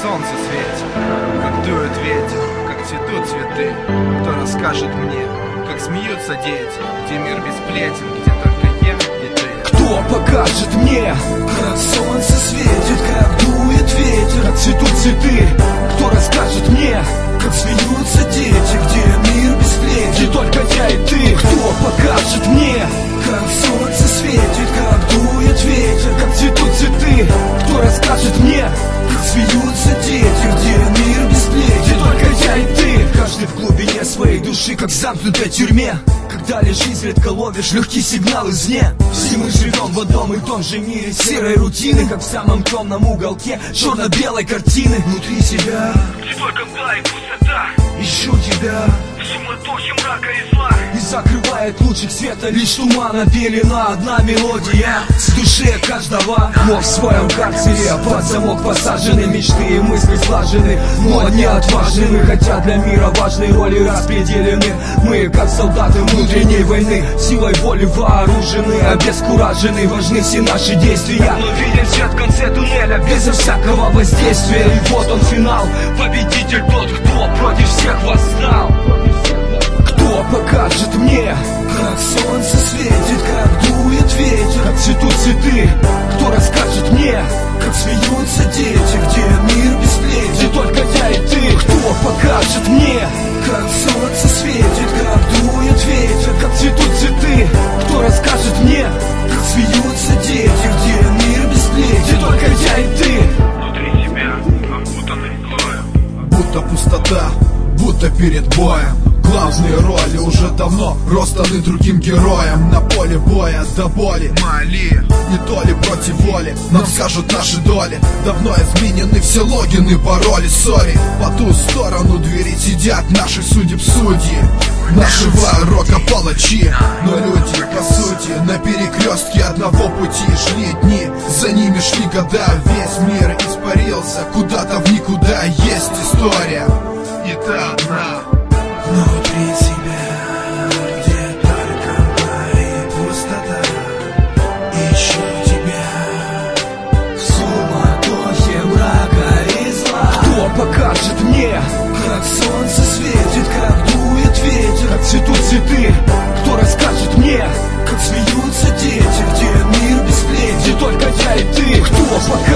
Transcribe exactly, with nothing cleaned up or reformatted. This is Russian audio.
солнце светит, как дует ветер, как цветут цветы. Кто расскажет мне, как смеются дети, где мир бесплетен, где только я и ты. Кто покажет мне, как солнце светит, как дует ветер, как цветут цветы? Кто расскажет мне, как смеются дети, где мир бесплетен, где только я и ты? Кто покажет мне, как солнце светит, как дует ветер, как цветут цветы? Кто расскажет мне, как смеются дети, где мир бесплетен, где только я и ты? Каждый в глубине своей души, как в замкнутой тюрьме, когда лишь изредка ловишь легкий сигнал извне. Все мы живем в одном и том же мире серой рутины, как в самом темном уголке черно-белой картины. Внутри себя, где только мгла и пустота, ищу тебя в суматохе мрака и зла. И закрывает лучик света лишь тумана, пелена, одна мелодия с души каждого. Но в своем карцере под замок посажены, мечты и мысли слажены, но одни отважны. Хотя для мира важные роли распределены. Мы, как солдаты внутренней войны, силой воли вооружены, обескуражены, важны все наши действия. Но виден свет в конце туннеля безо всякого воздействия. И вот он финал, победитель тот, кто против всех восстал. Кто покажет мне, как солнце светит, как дует ветер, как цветут цветы? Кто расскажет мне, как смеются дети, где мир бесплетен, где только я и ты? Кто покажет мне, как солнце светит, как дует ветер, как цветут цветы? Кто расскажет мне, как смеются дети, где мир бесплетен, где только я и ты? Внутри себя окутанный злою, будто пустота, будто перед боем. Главные роли уже давно розданы другим героям. На поле боя до боли Мали, не то ли против воли нам скажут наши доли. Давно изменены все логины, пароли, сори. По ту сторону двери сидят наши судеб судьи, наши рока палачи. Но люди, по сути, на перекрестке одного пути шли дни, за ними шли года. Весь мир испарился куда-то в никуда. Есть история, и та одна. Внутри себя, где только мгла и пустота, ищу тебя в суматохе мрака и зла. Кто покажет мне, как солнце светит, как дует ветер, как цветут цветы? Кто расскажет мне, как смеются дети, где мир бесплетен, где только я и ты? Кто покажет